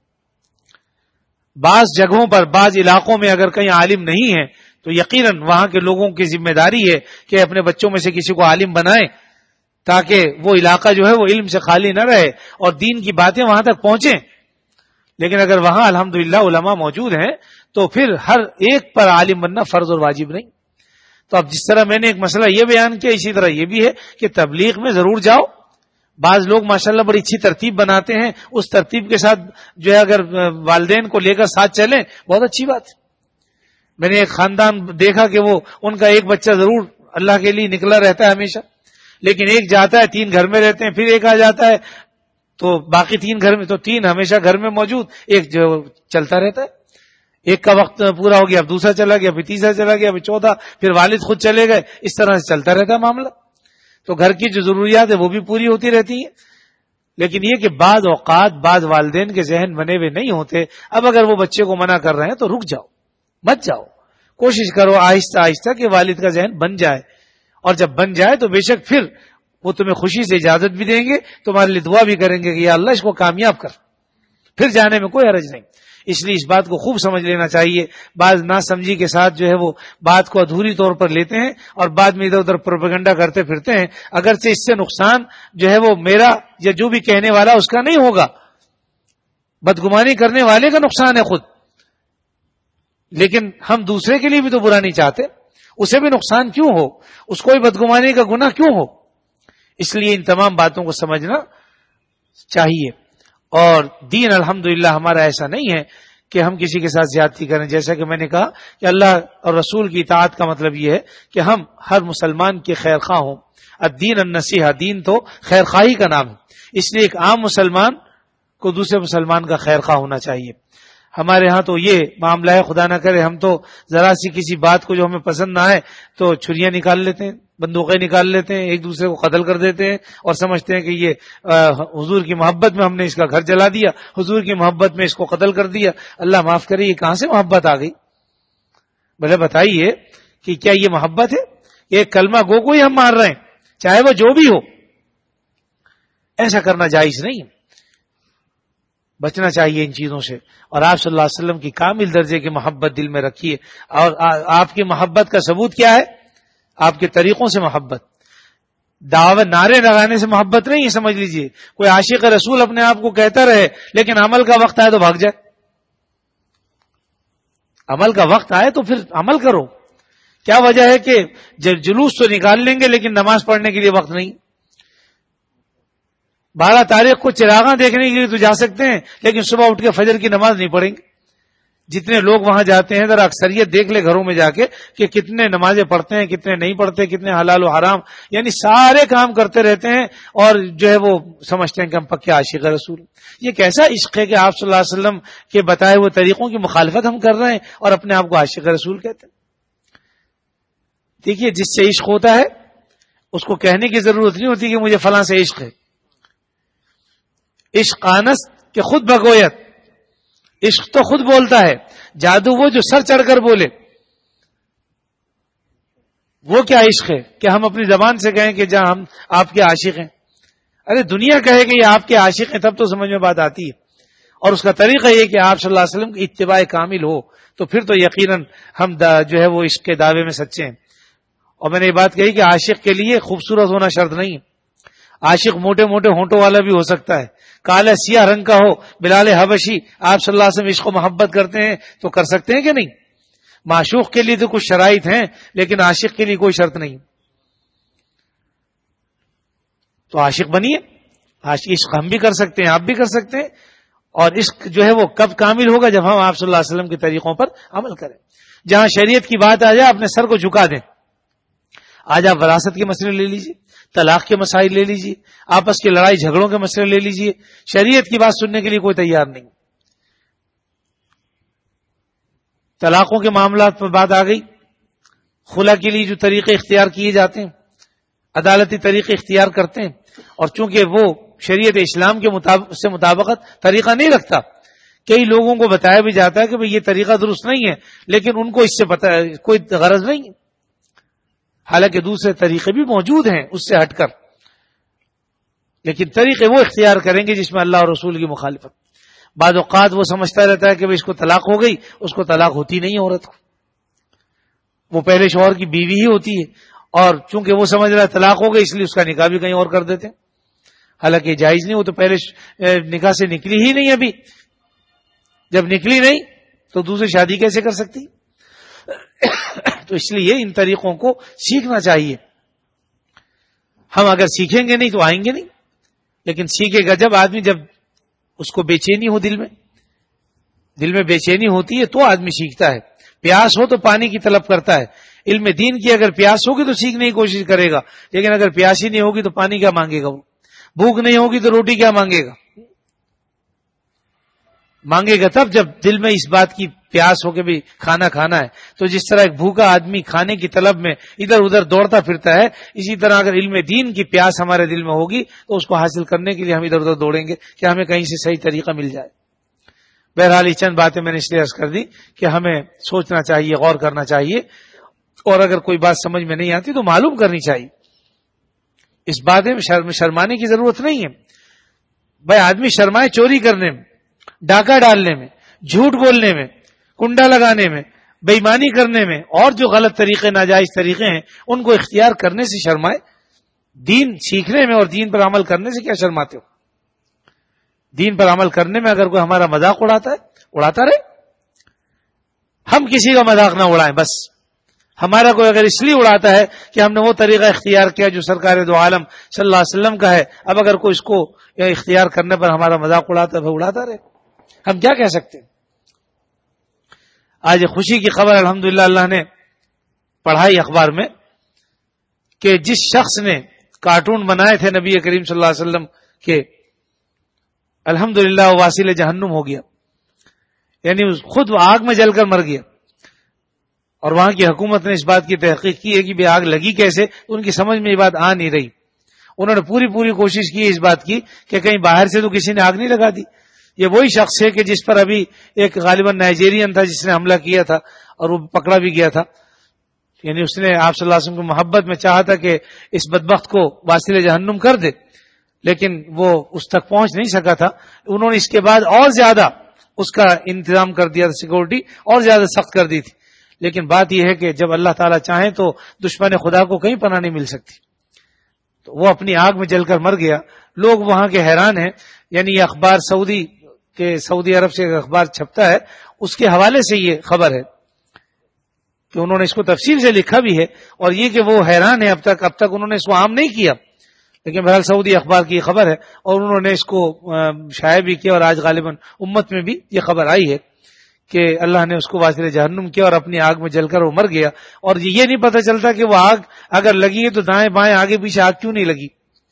Speaker 1: بعض جگہوں پر بعض علاقوں میں اگر کہیں عالم نہیں ہے تو یقیناً وہاں کے لوگوں کی ذمہ داری ہے کہ اپنے بچوں میں سے کسی کو عالم بنائیں تاکہ وہ علاقہ جو ہے وہ علم سے خالی نہ رہے اور دین کی باتیں وہاں تک پہنچیں۔ لیکن اگر وہاں الحمدللہ علماء موجود ہیں تو پھر ہر ایک پر عالم بننا فرض اور واجب نہیں۔ تو اب جس طرح میں نے ایک مسئلہ یہ بیان کیا، اسی طرح یہ بھی ہے کہ تبلیغ میں ضرور جاؤ۔ بعض لوگ ماشاءاللہ بڑی اچھی ترتیب بناتے ہیں، اس ترتیب کے ساتھ جو ہے اگر والدین کو لے کر ساتھ چلیں بہت اچھی بات ہے۔ میں نے ایک خاندان دیکھا کہ وہ ان کا ایک بچہ ضرور اللہ کے لیے نکلا رہتا ہے ہمیشہ، لیکن ایک جاتا ہے، تین گھر میں رہتے ہیں، پھر ایک آ جاتا ہے تو باقی تین گھر میں، تو تین ہمیشہ گھر میں موجود، ایک جو چلتا رہتا ہے۔ ایک کا وقت پورا ہو گیا اب دوسرا چلا گیا، پھر تیسرا چلا گیا، پھر چوتھا، پھر والد خود چلے گئے، اس طرح سے چلتا رہتا ہے معاملہ۔ تو گھر کی جو ضروریات ہے وہ بھی پوری ہوتی رہتی ہیں، لیکن یہ کہ بعض اوقات بعض والدین کے ذہن بنے ہوئے نہیں ہوتے۔ اب اگر وہ بچے کو منع کر رہے ہیں تو رک جاؤ، مت جاؤ، کوشش کرو آہستہ آہستہ کہ والد کا ذہن بن جائے، اور جب بن جائے تو بے شک پھر وہ تمہیں خوشی سے اجازت بھی دیں گے، تمہارے لیے دعا بھی کریں گے کہ یا اللہ اس کو کامیاب کر، پھر جانے میں کوئی حرج نہیں۔ اس لیے اس بات کو خوب سمجھ لینا چاہیے. بعض ناسمجھی کے ساتھ جو ہے وہ بات کو ادھوری طور پر لیتے ہیں اور بعد میں ادھر ادھر پروپیگنڈا کرتے پھرتے ہیں. اگرچہ اس سے نقصان جو ہے وہ میرا یا جو بھی کہنے والا اس کا نہیں ہوگا، بدگمانی کرنے والے کا نقصان ہے خود، لیکن ہم دوسرے کے لیے بھی تو برا نہیں چاہتے. اسے بھی نقصان کیوں ہو، اس کو بھی بدگمانی کا گناہ کیوں ہو؟ اس لیے ان تمام باتوں کو سمجھنا چاہیے. اور دین الحمدللہ ہمارا ایسا نہیں ہے کہ ہم کسی کے ساتھ زیادتی کریں. جیسا کہ میں نے کہا کہ اللہ اور رسول کی اطاعت کا مطلب یہ ہے کہ ہم ہر مسلمان کے خیر خواہ ہوں. الدین النصیحہ، دین تو خیر خواہی کا نام ہے. اس لیے ایک عام مسلمان کو دوسرے مسلمان کا خیر خواہ ہونا چاہیے. ہمارے ہاں تو یہ معاملہ ہے، خدا نہ کرے ہم تو ذرا سی کسی بات کو جو ہمیں پسند نہ آئے تو چھریاں نکال لیتے ہیں، بندوقیں نکال لیتے ہیں، ایک دوسرے کو قتل کر دیتے ہیں اور سمجھتے ہیں کہ یہ حضور کی محبت میں ہم نے اس کا گھر جلا دیا، حضور کی محبت میں اس کو قتل کر دیا. اللہ معاف کرے، یہ کہاں سے محبت آ گئی؟ بھلے بتائیے کہ کیا یہ محبت ہے؟ یہ کلمہ گو کو ہی ہم مار رہے ہیں، چاہے وہ جو بھی ہو. ایسا کرنا جائز نہیں ہے، بچنا چاہیے ان چیزوں سے. اور آپ صلی اللہ علیہ وسلم کی کامل درجے کی محبت دل میں رکھیے. اور آپ کی محبت کا ثبوت کیا ہے؟ آپ کے طریقوں سے محبت. دعوت نعرے لگانے سے محبت نہیں ہے، سمجھ لیجئے. کوئی عاشق رسول اپنے آپ کو کہتا رہے لیکن عمل کا وقت آئے تو بھاگ جائے. عمل کا وقت آئے تو پھر عمل کرو. کیا وجہ ہے کہ جلوس تو نکال لیں گے لیکن نماز پڑھنے کے لیے وقت نہیں؟ بارہ تاریخ کو چراغاں دیکھنے کے لیے تو جا سکتے ہیں لیکن صبح اٹھ کے فجر کی نماز نہیں پڑھیں گے. جتنے لوگ وہاں جاتے ہیں ذرا اکثریت دیکھ لے گھروں میں جا کے کہ کتنے نمازیں پڑھتے ہیں، کتنے نہیں پڑھتے، کتنے حلال و حرام، یعنی سارے کام کرتے رہتے ہیں اور جو ہے وہ سمجھتے ہیں کہ ہم پکے عاشق رسول. یہ کیسا عشق ہے کہ آپ صلی اللہ علیہ وسلم کے بتائے ہوئے طریقوں کی مخالفت ہم کر رہے ہیں اور اپنے آپ کو عاشق رسول کہتے ہیں. دیکھیے، جس سے عشق ہوتا ہے اس کو کہنے کی ضرورت نہیں ہوتی کہ مجھے فلاں سے عشق ہے. عشق آنس کہ خود بگویت، عشق تو خود بولتا ہے. جادو وہ جو سر چڑھ کر بولے، وہ کیا عشق ہے کہ ہم اپنی زبان سے کہیں کہ جہاں ہم آپ کے عاشق ہیں. ارے دنیا کہے کہ یہ آپ کے عاشق ہیں تب تو سمجھ میں بات آتی ہے. اور اس کا طریقہ یہ کہ آپ صلی اللہ علیہ وسلم کی اتباع کامل ہو تو پھر تو یقیناً ہم جو ہے وہ عشق کے دعوے میں سچے ہیں. اور میں نے یہ بات کہی کہ عاشق کے لیے خوبصورت ہونا شرط نہیں ہے. عاشق موٹے موٹے ہونٹوں والا بھی ہو سکتا ہے، کالا سیاہ رنگ کا ہو. بلال حبشی آپ صلی اللہ علیہ وسلم عشق و محبت کرتے ہیں تو کر سکتے ہیں کہ نہیں؟ معشوق کے لیے تو کچھ شرائط ہیں لیکن عاشق کے لیے کوئی شرط نہیں. تو عاشق بنیے. عشق ہم بھی کر سکتے ہیں، آپ بھی کر سکتے ہیں. اور عشق جو ہے وہ کب کامل ہوگا؟ جب ہم آپ صلی اللہ علیہ وسلم کے طریقوں پر عمل کریں. جہاں شریعت کی بات آ جائے اپنے سر کو جھکا دیں. آج آپ وراثت کے مسئلے لے لیجئے، طلاق کے مسائل لے لیجئے، آپس کی لڑائی جھگڑوں کے مسئلے لے لیجئے، شریعت کی بات سننے کے لیے کوئی تیار نہیں. طلاقوں کے معاملات پر بات آ گئی. خلا کے لیے جو طریقے اختیار کیے جاتے ہیں، عدالتی طریقے اختیار کرتے ہیں، اور چونکہ وہ شریعت اسلام کے مطابق سے مطابقت طریقہ نہیں رکھتا، کئی لوگوں کو بتایا بھی جاتا ہے کہ بھئی یہ طریقہ درست نہیں ہے، لیکن ان کو اس سے پتہ کوئی غرض نہیں ہے، حالانکہ دوسرے طریقے بھی موجود ہیں اس سے ہٹ کر. لیکن طریقے وہ اختیار کریں گے جس میں اللہ اور رسول کی مخالفت. بعض اوقات وہ سمجھتا رہتا ہے کہ اس کو طلاق ہو گئی، اس کو طلاق ہوتی نہیں عورت کو، وہ پہلے شوہر کی بیوی ہی ہوتی ہے، اور چونکہ وہ سمجھ رہا ہے طلاق ہو گئی اس لیے اس کا نکاح بھی کہیں اور کر دیتے ہیں. حالانکہ جائز نہیں، وہ تو پہلے نکاح سے نکلی ہی نہیں. ابھی جب نکلی نہیں تو دوسری شادی کیسے کر سکتی؟ تو اس لیے ان طریقوں کو سیکھنا چاہیے. ہم اگر سیکھیں گے نہیں تو آئیں گے نہیں. لیکن سیکھے گا جب آدمی، جب اس کو بے چینی ہو، دل میں دل میں بے چینی ہوتی ہے تو آدمی سیکھتا ہے. پیاس ہو تو پانی کی طلب کرتا ہے. علم دین کی اگر پیاس ہوگی تو سیکھنے کی کوشش کرے گا، لیکن اگر پیاس ہی نہیں ہوگی تو پانی کیا مانگے گا؟ وہ بھوک نہیں ہوگی تو روٹی کیا مانگے گا؟ مانگے گا تب جب دل میں اس بات کی پیاس ہو کہ بھی کھانا کھانا ہے. تو جس طرح ایک بھوکا آدمی کھانے کی طلب میں ادھر ادھر دوڑتا پھرتا ہے، اسی طرح اگر علم دین کی پیاس ہمارے دل میں ہوگی تو اس کو حاصل کرنے کے لیے ہم ادھر ادھر دوڑیں گے کہ ہمیں کہیں سے صحیح طریقہ مل جائے. بہرحال یہ چند باتیں میں نے اس لیے عرض کر دی کہ ہمیں سوچنا چاہیے، غور کرنا چاہیے، اور اگر کوئی بات سمجھ میں نہیں آتی تو معلوم کرنی چاہیے. اس بات میں شرم شرمانے کی ضرورت نہیں ہے. بھائی آدمی شرمائے چوری کرنے میں، ڈاکہ ڈالنے میں، جھوٹ بولنے میں، کنڈا لگانے میں، بے ایمانی کرنے میں، اور جو غلط طریقے ناجائز طریقے ہیں ان کو اختیار کرنے سے شرمائے؟ دین سیکھنے میں اور دین پر عمل کرنے سے کیا شرماتے ہو؟ دین پر عمل کرنے میں اگر کوئی ہمارا مذاق اڑاتا ہے اڑاتا رہے، ہم کسی کا مذاق نہ اڑائیں. بس ہمارا کوئی اگر اس لیے اڑاتا ہے کہ ہم نے وہ طریقہ اختیار کیا جو سرکار دو عالم صلی اللہ علیہ وسلم کا ہے، اب اگر کوئی اس کو اختیار کرنے پر ہمارا مذاق اڑاتا ہے اڑاتا رہے، ہم کیا کہہ سکتے ہیں؟ آج خوشی کی خبر الحمدللہ اللہ نے پڑھائی اخبار میں کہ جس شخص نے کارٹون بنائے تھے نبی کریم صلی اللہ علیہ وسلم کے، الحمدللہ وہ واصل جہنم ہو گیا، یعنی خود آگ میں جل کر مر گیا. اور وہاں کی حکومت نے اس بات کی تحقیق کی ہے کہ آگ لگی کیسے، ان کی سمجھ میں یہ بات آ نہیں رہی. انہوں نے پوری پوری کوشش کی اس بات کی کہ کہیں باہر سے تو کسی نے آگ نہیں لگا دی. یہ وہی شخص ہے کہ جس پر ابھی ایک غالباً نائجیرین تھا جس نے حملہ کیا تھا اور وہ پکڑا بھی گیا تھا. یعنی اس نے آپ صلی اللہ علیہ وسلم کی محبت میں چاہا تھا کہ اس بدبخت کو واصل جہنم کر دے، لیکن وہ اس تک پہنچ نہیں سکا تھا. انہوں نے اس کے بعد اور زیادہ اس کا انتظام کر دیا تھا، سیکورٹی اور زیادہ سخت کر دی تھی. لیکن بات یہ ہے کہ جب اللہ تعالیٰ چاہیں تو دشمن خدا کو کہیں پناہ نہیں مل سکتی. تو وہ اپنی آگ میں جل کر مر گیا. لوگ وہاں کے حیران ہیں. یعنی یہ اخبار سعودی کے سعودی عرب سے ایک اخبار چھپتا ہے، اس کے حوالے سے یہ خبر ہے کہ انہوں نے اس کو تفصیل سے لکھا بھی ہے، اور یہ کہ وہ حیران ہے اب تک اب تک انہوں نے اس کو عام نہیں کیا، لیکن بہرحال سعودی اخبار کی خبر ہے اور انہوں نے اس کو شائع بھی کیا، اور آج غالباً امت میں بھی یہ خبر آئی ہے کہ اللہ نے اس کو واصل جہنم کیا اور اپنی آگ میں جل کر وہ مر گیا. اور یہ نہیں پتہ چلتا کہ وہ آگ اگر لگی ہے تو دائیں بائیں آگے پیچھے آگ کیوں نہیں لگی،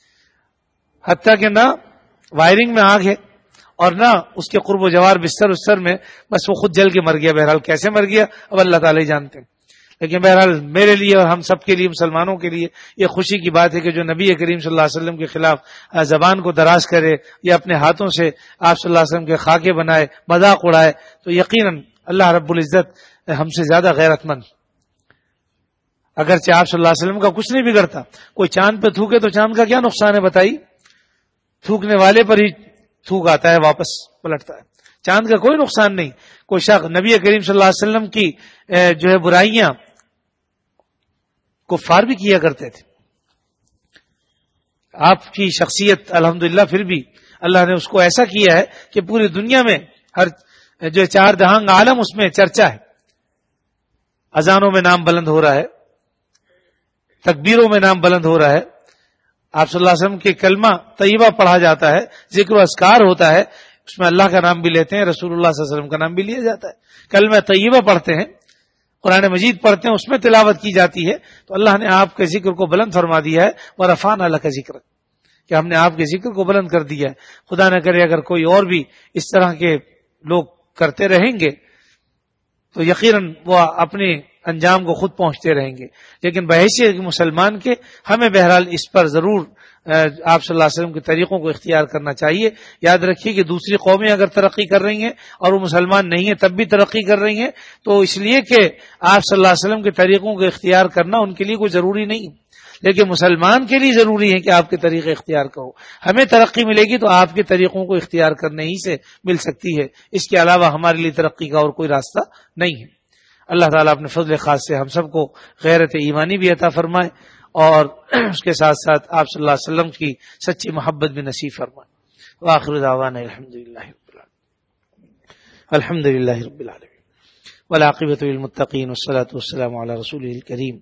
Speaker 1: حتیٰ کہ نہ وائرنگ میں آگ ہے اور نہ اس کے قرب و جوار بستر استر میں، بس وہ خود جل کے مر گیا. بہرحال کیسے مر گیا اب اللہ تعالیٰ ہی جانتے ہیں. لیکن بہرحال میرے لیے اور ہم سب کے لیے، مسلمانوں کے لیے یہ خوشی کی بات ہے کہ جو نبی کریم صلی اللہ علیہ وسلم کے خلاف زبان کو دراز کرے یا اپنے ہاتھوں سے آپ صلی اللہ علیہ وسلم کے خاکے بنائے، مذاق اڑائے، تو یقیناً اللہ رب العزت ہم سے زیادہ غیرت مند. اگرچہ آپ صلی اللہ علیہ وسلم کا کچھ نہیں بگڑتا، کوئی چاند پہ تھوکے تو چاند کا کیا نقصان ہے بتائی؟ تھوکنے والے پر ہی تھوک آتا ہے، واپس پلٹتا ہے. چاند کا کوئی نقصان نہیں. کوئی شخص نبی کریم صلی اللہ علیہ وسلم کی جو ہے برائیاں کفار بھی کیا کرتے تھے. آپ کی شخصیت الحمدللہ پھر بھی اللہ نے اس کو ایسا کیا ہے کہ پوری دنیا میں ہر جو چار دہانگ عالم اس میں چرچا ہے. اذانوں میں نام بلند ہو رہا ہے، تکبیروں میں نام بلند ہو رہا ہے، آپ صلی اللہ علیہ وسلم کے کلمہ طیبہ پڑھا جاتا ہے، ذکر و اذکار ہوتا ہے، اس میں اللہ کا نام بھی لیتے ہیں، رسول اللہ صلی اللہ علیہ وسلم کا نام بھی لیا جاتا ہے. کلمہ طیبہ پڑھتے ہیں، قرآن مجید پڑھتے ہیں، اس میں تلاوت کی جاتی ہے. تو اللہ نے آپ کے ذکر کو بلند فرما دیا ہے، وَرَفَعْنَا لَكَ ذِكْرَكَ، کہ ہم نے آپ کے ذکر کو بلند کر دیا ہے. خدا نہ کرے اگر کوئی اور بھی اس طرح کے لوگ کرتے رہیں گے تو یقیناً وہ اپنے انجام کو خود پہنچتے رہیں گے. لیکن بحیثیت مسلمان کے ہمیں بہرحال اس پر ضرور آپ صلی اللہ علیہ وسلم کے طریقوں کو اختیار کرنا چاہیے. یاد رکھیے کہ دوسری قومیں اگر ترقی کر رہی ہیں اور وہ مسلمان نہیں ہیں تب بھی ترقی کر رہی ہیں تو اس لیے کہ آپ صلی اللہ علیہ وسلم کے طریقوں کو اختیار کرنا ان کے لیے کوئی ضروری نہیں، لیکن مسلمان کے لیے ضروری ہے کہ آپ کے طریقے اختیار کرو. ہمیں ترقی ملے گی تو آپ کے طریقوں کو اختیار کرنے ہی سے مل سکتی ہے، اس کے علاوہ ہمارے لیے ترقی کا اور کوئی راستہ نہیں ہے. اللہ تعالیٰ اپنے فضل خاص سے ہم سب کو غیرت ایمانی بھی عطا فرمائے اور اس کے ساتھ ساتھ آپ صلی اللہ علیہ وسلم کی سچی محبت بھی نصیب فرمائے. وآخر دعوانا الحمدللہ رب العالمین الحمدللہ رب العالمین والعاقبۃ للمتقین والصلاۃ والسلام علی رسولہ الکریم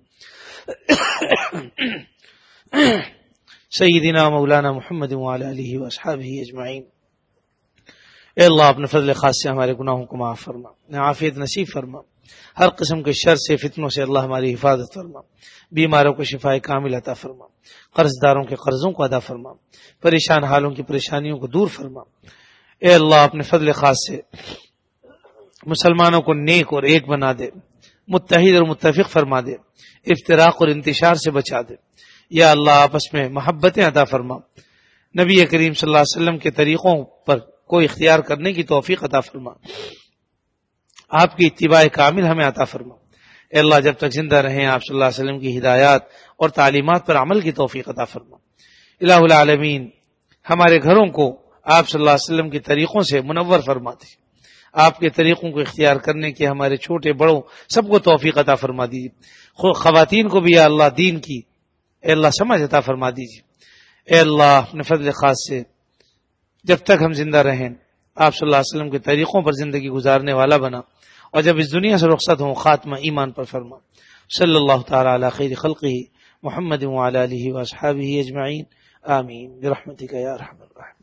Speaker 1: سیدنا مولانا محمد وعلی آلہ واصحابہ اجمعین. اے اللہ اپنے فضل خاص سے ہمارے گناہوں کو معاف فرما، عافیت نصیب فرما، ہر قسم کے شر سے فتنوں سے اللہ ہماری حفاظت فرما، بیماروں کو شفائے کامل عطا فرما، قرض داروں کے قرضوں کو ادا فرما، پریشان حالوں کی پریشانیوں کو دور فرما. اے اللہ اپنے فضل خاص سے مسلمانوں کو نیک اور ایک بنا دے، متحد اور متفق فرما دے، افتراق اور انتشار سے بچا دے. یا اللہ آپس میں محبتیں عطا فرما، نبی کریم صلی اللہ علیہ وسلم کے طریقوں پر کوئی اختیار کرنے کی توفیق عطا فرما، آپ کی اتباع کامل ہمیں عطا فرما. اے اللہ جب تک زندہ رہیں آپ صلی اللہ علیہ وسلم کی ہدایات اور تعلیمات پر عمل کی توفیق عطا فرما. الہ العالمین ہمارے گھروں کو آپ صلی اللہ علیہ وسلم کے طریقوں سے منور فرما دے، آپ کے طریقوں کو اختیار کرنے کے ہمارے چھوٹے بڑوں سب کو توفیق عطا فرما دیجیے. خواتین کو بھی یا اللہ دین کی اے اللہ سمجھ عطا فرما دیجیے. اے اللہ اپنے فضل خاص سے جب تک ہم زندہ رہیں آپ صلی اللہ علیہ وسلم کے طریقوں پر زندگی گزارنے والا بنا, اور جب اس دنیا سے رخصت ہوں خاتمہ ایمان پر فرما. صلی اللہ تعالی علی خیر خلقہ محمد وعلی آلہ واصحابہ اجمعین آمین برحمتک یا ارحم الراحمین.